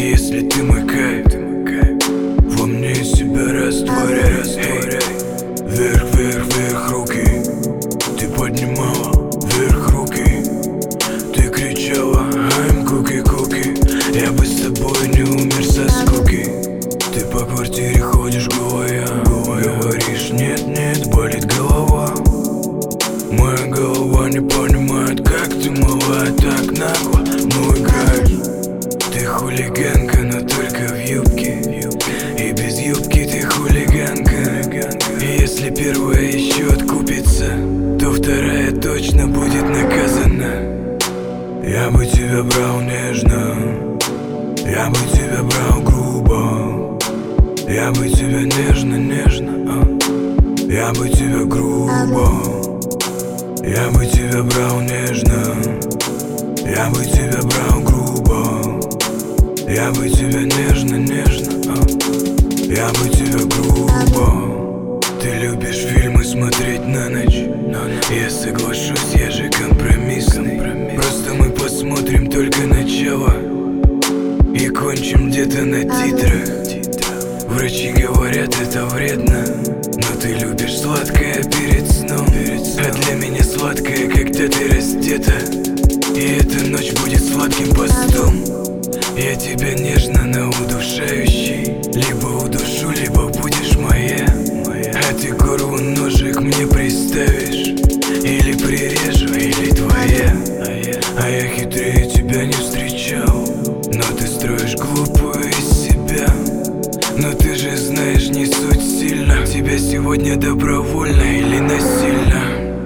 Если ты мой кайф, во мне себя растворяй. Вверх, вверх, вверх руки. Ты поднимала вверх руки. Ты кричала I'm cookie, cookie. Я бы с тобой не умер со скуки. Ты по квартире ходишь голая. Говоришь нет, нет, болит голова. Моя голова не понимает, как ты мала так нагло. Ну играешь. Ты хулиганка, но только в юбке. И без юбки ты хулиганка. И если первая еще откупится, то вторая точно будет наказана. Я бы тебя брал нежно, я бы тебя брал грубо. Я бы тебя нежно, нежно, я бы тебя грубо. Я бы тебя брал нежно, я бы тебя брал грубо. Я бы тебя нежно, нежно, я бы тебя грубо. Ты любишь фильмы смотреть на ночь. Я соглашусь, я же компромиссный. Просто мы посмотрим только начало и кончим где-то на титрах. Врачи говорят, это вредно, но ты любишь сладкое перед сном. А для меня сладкое, когда ты раздета. И эта ночь будет сладким постом. Я тебя нежно, но удушающий. Либо удушу, либо будешь моя. А ты горлу ножик мне приставишь. Или прирежу, или твоя. А я хитрее тебя не встречал. Но ты строишь глупую из себя. Но ты же знаешь, не суть сильно. Тебя сегодня добровольно или насильно.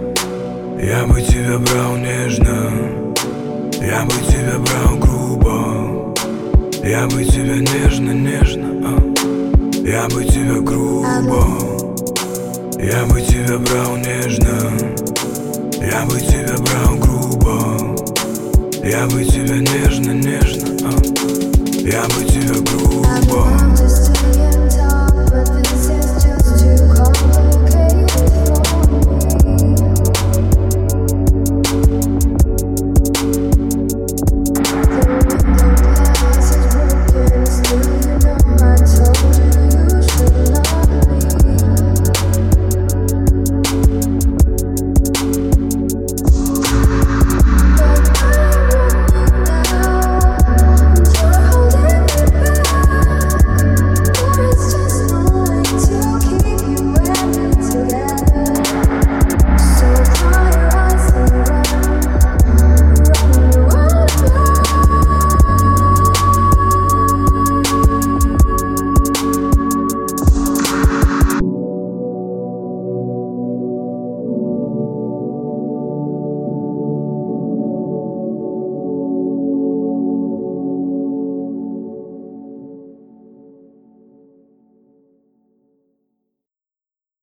Я бы тебя брал нежно, я бы тебя брал грубо. Я бы тебя нежно, нежно, я бы тебя грубо. Я бы тебя брал нежно, я бы тебя брал грубо. Я бы тебя нежно, нежно, я бы тебя грубо.